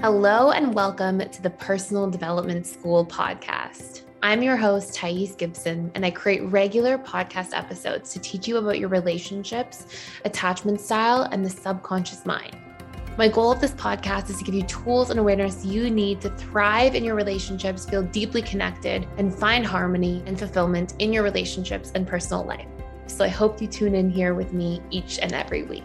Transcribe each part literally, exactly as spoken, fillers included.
Hello and welcome to the Personal Development School podcast. I'm your host, Thais Gibson, and I create regular podcast episodes to teach you about your relationships, attachment style, and the subconscious mind. My goal of this podcast is to give you tools and awareness you need to thrive in your relationships, feel deeply connected, and find harmony and fulfillment in your relationships and personal life. So I hope you tune in here with me each and every week.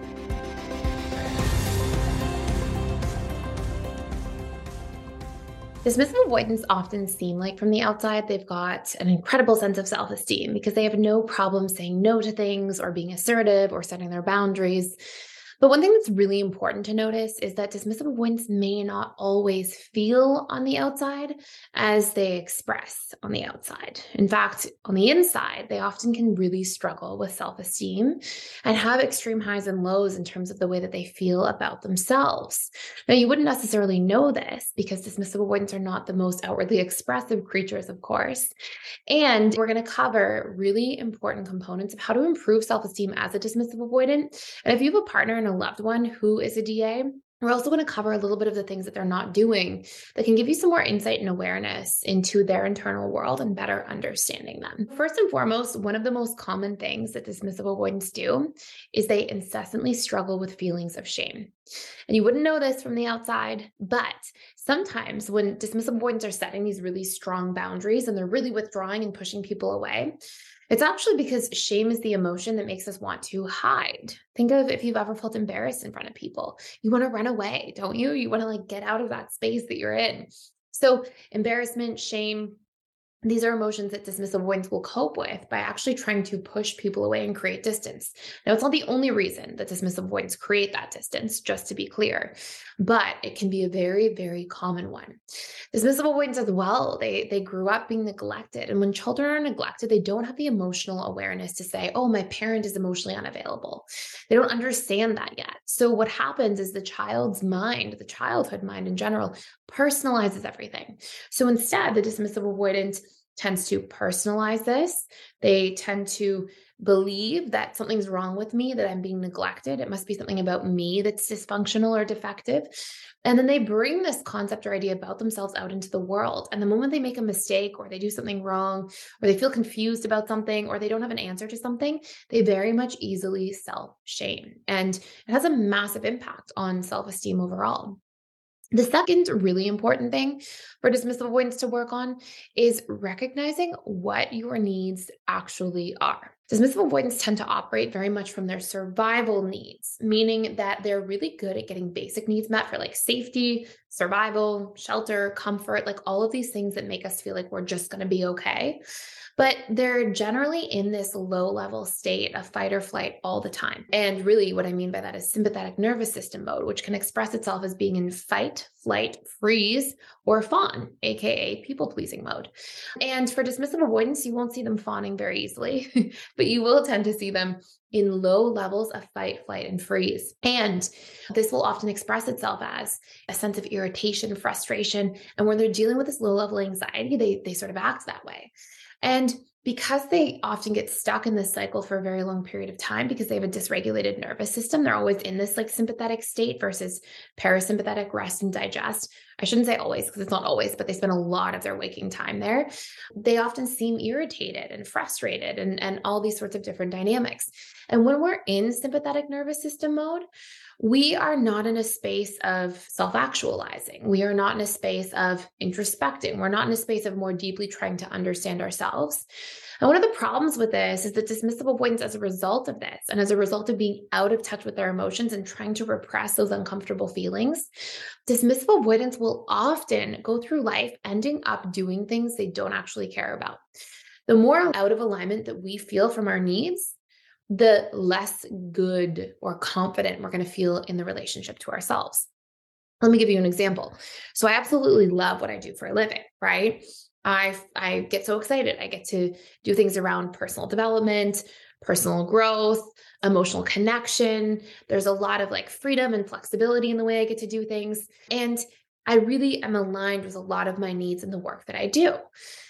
Dismissive avoidants often seem like from the outside, they've got an incredible sense of self-esteem because they have no problem saying no to things or being assertive or setting their boundaries. But one thing that's really important to notice is that dismissive avoidants may not always feel on the outside as they express on the outside. In fact, on the inside, they often can really struggle with self-esteem and have extreme highs and lows in terms of the way that they feel about themselves. Now, you wouldn't necessarily know this because dismissive avoidants are not the most outwardly expressive creatures, of course. And we're going to cover really important components of how to improve self-esteem as a dismissive avoidant. And if you have a partner and a loved one who is a D A, we're also going to cover a little bit of the things that they're not doing that can give you some more insight and awareness into their internal world and better understanding them. First and foremost, one of the most common things that dismissive avoidants do is they incessantly struggle with feelings of shame. And you wouldn't know this from the outside, but sometimes when dismissive avoidants are setting these really strong boundaries and they're really withdrawing and pushing people away, it's actually because shame is the emotion that makes us want to hide. Think of if you've ever felt embarrassed in front of people. You want to run away, don't you? You want to like get out of that space that you're in. So embarrassment, shame, these are emotions that dismissive avoidants will cope with by actually trying to push people away and create distance. Now, it's not the only reason that dismissive avoidants create that distance, just to be clear, but it can be a very, very common one. Dismissive avoidants as well, they, they grew up being neglected. And when children are neglected, they don't have the emotional awareness to say, oh, my parent is emotionally unavailable. They don't understand that yet. So what happens is the child's mind, the childhood mind in general, personalizes everything. So instead, the dismissive avoidant tends to personalize this. They tend to believe that something's wrong with me, that I'm being neglected. It must be something about me that's dysfunctional or defective. And then they bring this concept or idea about themselves out into the world. And the moment they make a mistake or they do something wrong, or they feel confused about something, or they don't have an answer to something, they very much easily self-shame. And it has a massive impact on self-esteem overall. The second really important thing for dismissive avoidants to work on is recognizing what your needs actually are. Dismissive avoidants tend to operate very much from their survival needs, meaning that they're really good at getting basic needs met for like safety, survival, shelter, comfort, like all of these things that make us feel like we're just going to be okay. But they're generally in this low-level state of fight or flight all the time. And really what I mean by that is sympathetic nervous system mode, which can express itself as being in fight, flight, freeze, or fawn, aka people-pleasing mode. And for dismissive avoidance, you won't see them fawning very easily, but you will tend to see them in low levels of fight, flight, and freeze. And this will often express itself as a sense of irritation, frustration. And when they're dealing with this low-level anxiety, they, they sort of act that way. And because they often get stuck in this cycle for a very long period of time because they have a dysregulated nervous system, they're always in this like sympathetic state versus parasympathetic rest and digest. I shouldn't say always because it's not always, but they spend a lot of their waking time there. They often seem irritated and frustrated and, and all these sorts of different dynamics. And when we're in sympathetic nervous system mode, we are not in a space of self-actualizing. We are not in a space of introspecting. We're not in a space of more deeply trying to understand ourselves. And one of the problems with this is that dismissive avoidance as a result of this, and as a result of being out of touch with their emotions and trying to repress those uncomfortable feelings, dismissive avoidance will often go through life ending up doing things they don't actually care about. The more out of alignment that we feel from our needs, the less good or confident we're going to feel in the relationship to ourselves. Let me give you an example. So I absolutely love what I do for a living, right? I, I get so excited. I get to do things around personal development, personal growth, emotional connection. There's a lot of like freedom and flexibility in the way I get to do things. And I really am aligned with a lot of my needs in the work that I do.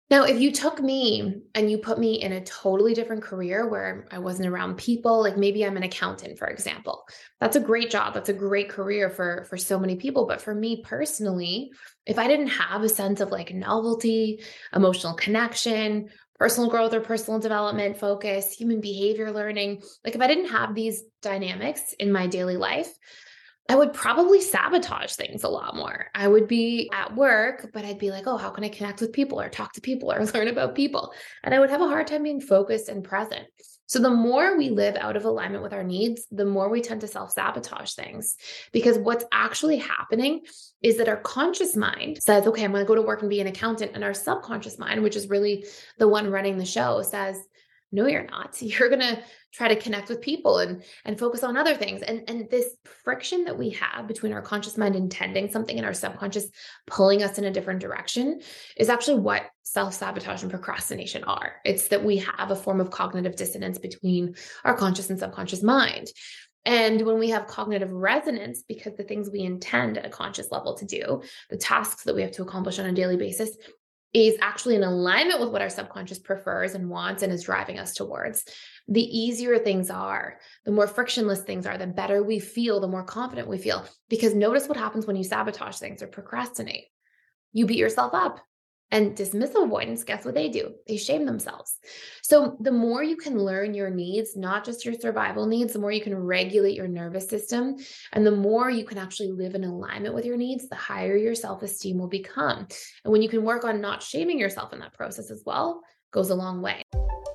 Now, if you took me and you put me in a totally different career where I wasn't around people, like maybe I'm an accountant, for example, that's a great job. That's a great career for, for so many people. But for me personally, if I didn't have a sense of like novelty, emotional connection, personal growth or personal development focus, human behavior learning, like if I didn't have these dynamics in my daily life, I would probably sabotage things a lot more. I would be at work, but I'd be like, oh, how can I connect with people or talk to people or learn about people? And I would have a hard time being focused and present. So the more we live out of alignment with our needs, the more we tend to self-sabotage things. Because what's actually happening is that our conscious mind says, okay, I'm going to go to work and be an accountant. And our subconscious mind, which is really the one running the show, says, no, you're not. You're going to try to connect with people and, and focus on other things. And, and this friction that we have between our conscious mind intending something and our subconscious pulling us in a different direction is actually what self-sabotage and procrastination are. It's that we have a form of cognitive dissonance between our conscious and subconscious mind. And when we have cognitive resonance, because the things we intend at a conscious level to do, the tasks that we have to accomplish on a daily basis, is actually in alignment with what our subconscious prefers and wants and is driving us towards, the easier things are, the more frictionless things are, the better we feel, the more confident we feel. Because notice what happens when you sabotage things or procrastinate. You beat yourself up. And dismissive avoidance, guess what they do? They shame themselves. So the more you can learn your needs, not just your survival needs, the more you can regulate your nervous system, and the more you can actually live in alignment with your needs, the higher your self-esteem will become. And when you can work on not shaming yourself in that process as well, goes a long way.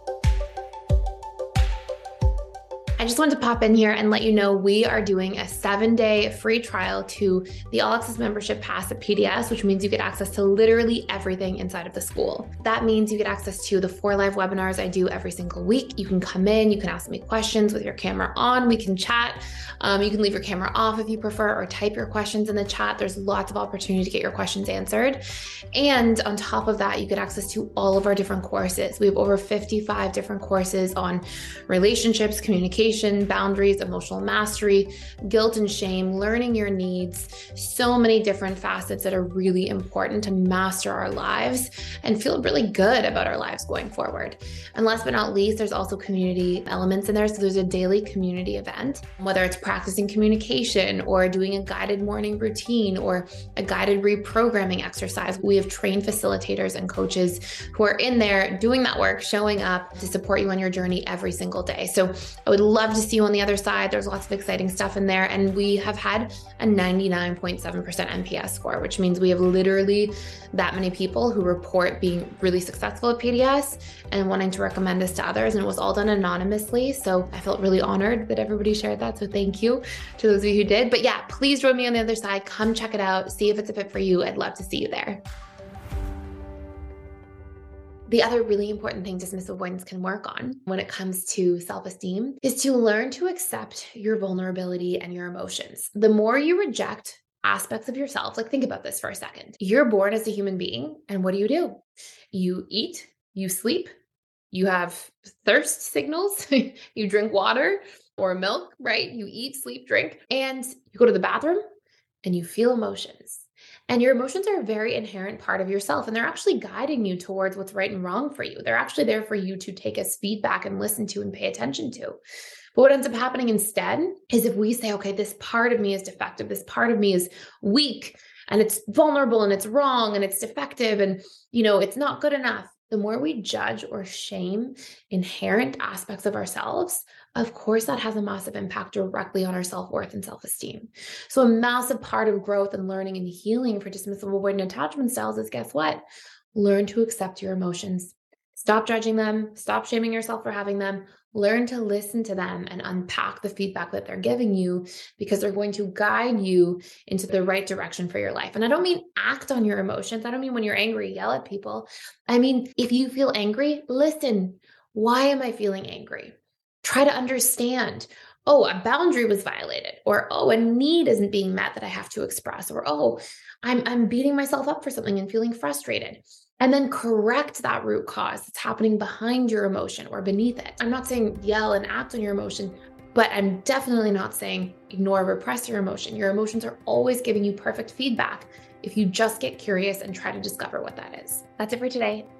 I just wanted to pop in here and let you know we are doing a seven day free trial to the All Access Membership Pass at P D S, which means you get access to literally everything inside of the school. That means you get access to the four live webinars I do every single week. You can come in, you can ask me questions with your camera on, we can chat. Um, you can leave your camera off if you prefer, or type your questions in the chat. There's lots of opportunity to get your questions answered. And on top of that, you get access to all of our different courses. We have over fifty-five different courses on relationships, communication, boundaries, emotional mastery, guilt and shame, learning your needs, so many different facets that are really important to master our lives and feel really good about our lives going forward. And last but not least, there's also community elements in there. So there's a daily community event, whether it's practicing communication or doing a guided morning routine or a guided reprogramming exercise. We have trained facilitators and coaches who are in there doing that work, showing up to support you on your journey every single day. So I would love to see you on the other side. There's lots of exciting stuff in there. And we have had a ninety-nine point seven percent N P S score, which means we have literally that many people who report being really successful at P D S and wanting to recommend us to others. And it was all done anonymously. So I felt really honored that everybody shared that. So thank you to those of you who did. But yeah, please join me on the other side. Come check it out. See if it's a fit for you. I'd love to see you there. The other really important thing dismissive avoidance can work on when it comes to self-esteem is to learn to accept your vulnerability and your emotions. The more you reject aspects of yourself, like think about this for a second. You're born as a human being, and what do you do? You eat, you sleep, you have thirst signals, you drink water or milk, right? You eat, sleep, drink, and you go to the bathroom and you feel emotions. And your emotions are a very inherent part of yourself, and they're actually guiding you towards what's right and wrong for you. They're actually there for you to take as feedback and listen to and pay attention to. But what ends up happening instead is if we say, okay, this part of me is defective, this part of me is weak, and it's vulnerable, and it's wrong, and it's defective, and you know, it's not good enough. The more we judge or shame inherent aspects of ourselves, of course, that has a massive impact directly on our self-worth and self-esteem. So a massive part of growth and learning and healing for dismissive avoidant attachment styles is, guess what? Learn to accept your emotions. Stop judging them. Stop shaming yourself for having them. Learn to listen to them and unpack the feedback that they're giving you, because they're going to guide you into the right direction for your life. And I don't mean act on your emotions. I don't mean when you're angry, yell at people. I mean, if you feel angry, listen. Why am I feeling angry? Try to understand. Oh, a boundary was violated, or oh, a need isn't being met that I have to express, or oh, I'm I'm beating myself up for something and feeling frustrated. And then correct that root cause that's happening behind your emotion or beneath it. I'm not saying yell and act on your emotion, but I'm definitely not saying ignore or repress your emotion. Your emotions are always giving you perfect feedback if you just get curious and try to discover what that is. That's it for today.